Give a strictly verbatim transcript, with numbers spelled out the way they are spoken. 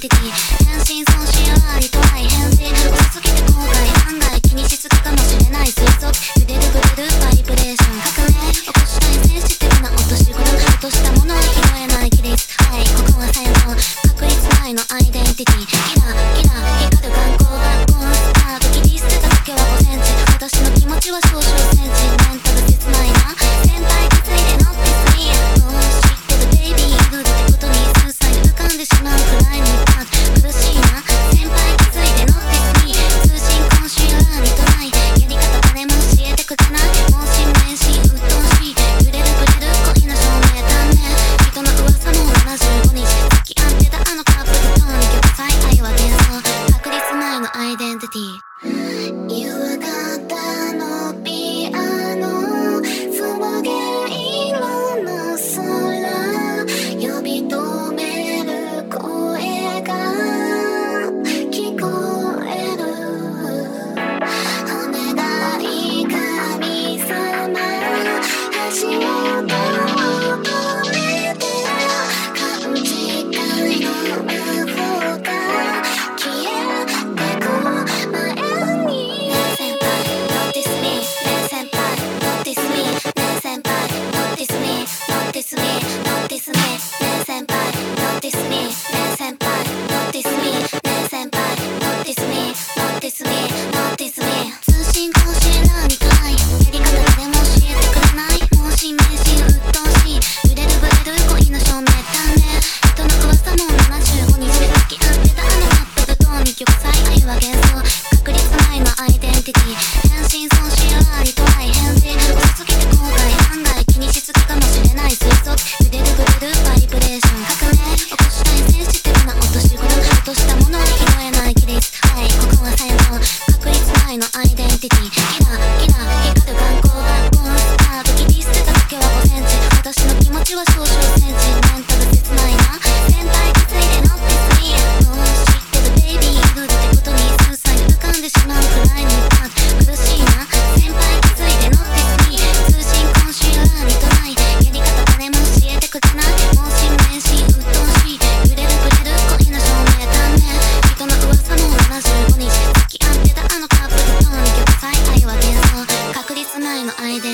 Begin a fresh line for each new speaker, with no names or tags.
ティティ変身損失ありトライ返事遅すぎて後悔案外気にしすぎかもしれない推測揺れるブレるバイブレーション革命起こしたいセンシティブな落とし頃落としたものは拾えない規律はいここは最後確率内のアイデンティティキラキラ光る眼光がゴンスタート切り捨てただけはごセンチ私の気持ちは少々センチメンタル切ないな先輩気づいて乗ってスリーもう知ってるベイビーイグルってことに数歳で浮かんでしまうくらいにパッ苦しいな先輩気づいて乗ってスリー通信今週ラーにトライやり方誰も教えてくれないもう新名詞鬱陶しい揺れるぶれる恋の証明断念人の噂もななじゅうごにち付き合ってたあのカップルと二極彩愛は幻想確率内のアイデンティティ夕方のピアノ紡げる色の空呼び止める声が聞こえるお願い神様足元を止めて勘違いの魔法が消えてく前にねえ先輩 Notice me ねえ先輩 Notice me ねえ先輩 Notice me Notice me Notice me ねえ先輩 Notice me ねえ先輩 Notice me ねえ先輩 Notice me Notice me Notice me 通信更新ラーにトライやり方誰も教えてくれないもう新名詞鬱陶しい揺れるぶれる恋の証明断念人の噂もななじゅうごにちで付き合ってたあのカップルと二極彩愛は幻想確率内のアイデンティティ変身損失ありトライ返事遅すぎて後悔案外気にしすぎかもしれない推測揺れるぶれるバイブレーション革命起こしたいセンシティブな落とし頃落としたものは拾えない規律はいここは最後確率内のアイデンティティキラキラ光る眼光がゴンスタート切り捨てただけはごセンチ私の気持ちは少々センチメンタル切ないな先輩気づいて乗ってスリーもう知ってるベイビーイグルってことに数歳で浮かんでしまうくらいにパッ苦しいな先輩気づいて乗ってスリー通信今週ラーにトライやり方誰も教えてくれないもう新名詞鬱陶しい揺れるぶれる恋の証明断念人の噂もななじゅうごにち付き合ってたあのカップルと二極彩愛は幻想確率内のアイデンティティ